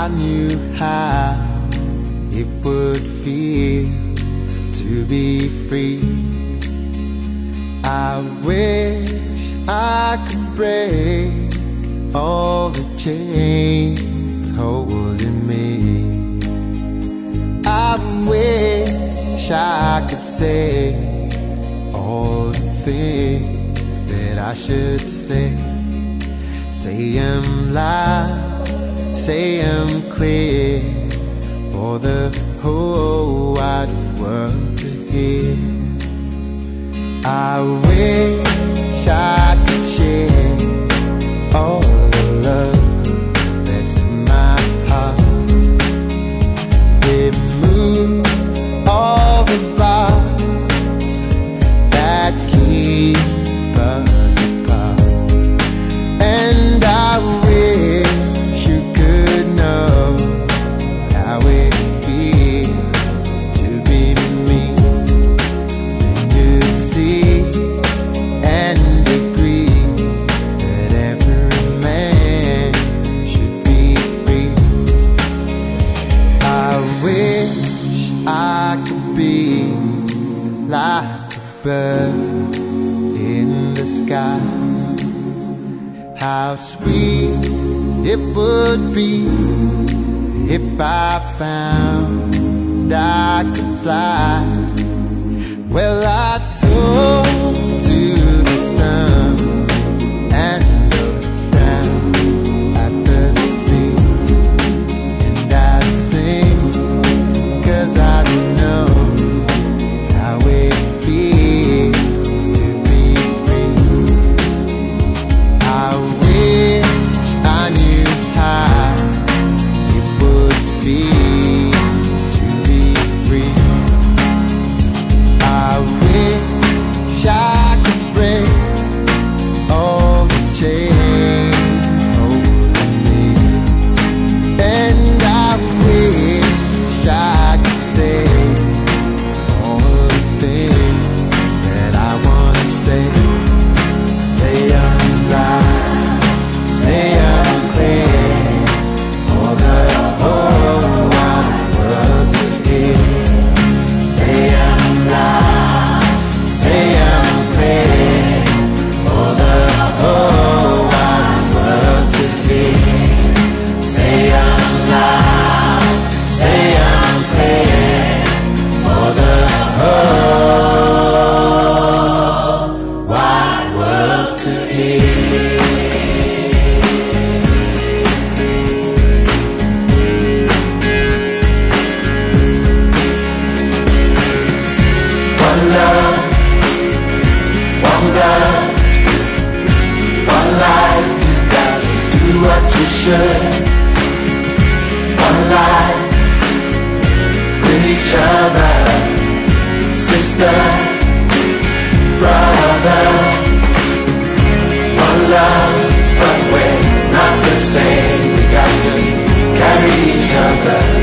I knew how it would feel to be free. I wish I could break all the chains holding me. I wish I could say all the things that I should say. Say 'em loud, say 'em clear, for the whole wide world to hear. I wish I could share all the love that's in my heart. Remove all the bars that keep us apart. And I wish you could know how it feels to be me. Then you'd see and agree that every man should be free. I wish I could be like a bird in the sky. How sweet it would be if I found I could fly. Well, I'd soar to the sun and look down at the sea, and I'd sing 'cause I know how it feels to be free. I wish I knew how it would feel to be free. I wish I could break all the chains holding me. And I wish I could say all the things that I wanna say. Say 'em loud, say 'em clear, for the whole wide world to hear. Say 'em loud, say 'em clear, for the whole wide world to hear. Say 'em loud, say 'em clear, for the whole wide world to hear. One love, one blood, one life. You got to do what you should. One life with each other, sisters, brothers. One love, but we're not the same. We got to carry each other.